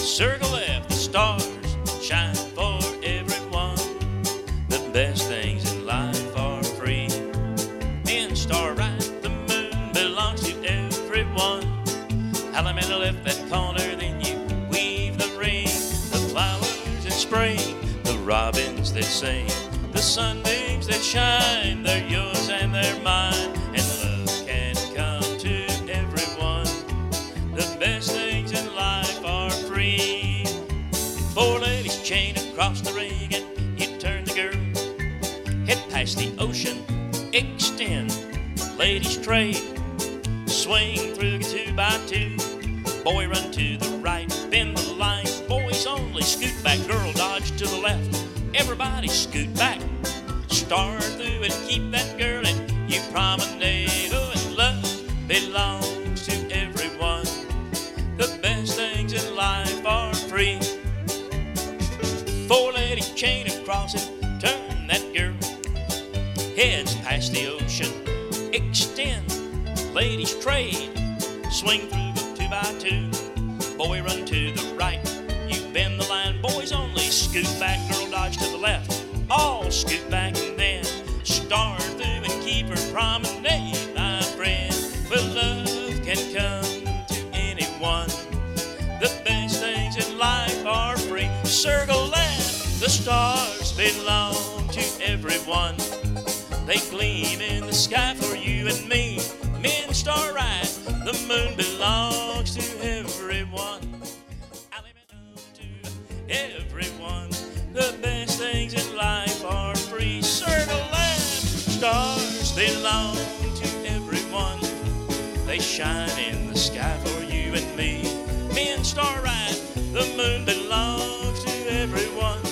Circle left, the stars shine for everyone. The best things in life are free. Men star right, the moon belongs to everyone. Alameda left that corner, then you weave the ring. The flowers in spring, the robins that sing, the sunbeams that shine, they're yours and they're mine. And love can come to everyone. The best things in life are free. Four ladies chained across the ring, and you turn the girl. Head past the ocean, extend, ladies trade. Swing through the 2x2. Boy, run to the right, bend the line. Boys only, scoot back. Girl, dodge to the left. Everybody scoot back. Star through and keep that girl, and you promenade. Oh, and love belongs to everyone. The best things in life are free. Four ladies chain across it, turn that girl. Heads past the ocean, extend, ladies trade. Swing through the 2x2. Boy, run to the right, you bend the line. Boys only, scoot back. Girl, dodge to the left. All scoot back and then star through and keep her promenade, my friend. Well, love can come to anyone. The best things in life are free. Circle left, the stars belong to everyone. They gleam in the sky for you and me. Men star right, the moon belongs to everyone. To everyone, the best things in life are free. Circle left, stars belong to everyone. They shine in the sky for you and me. Men star right, the moon belongs to everyone.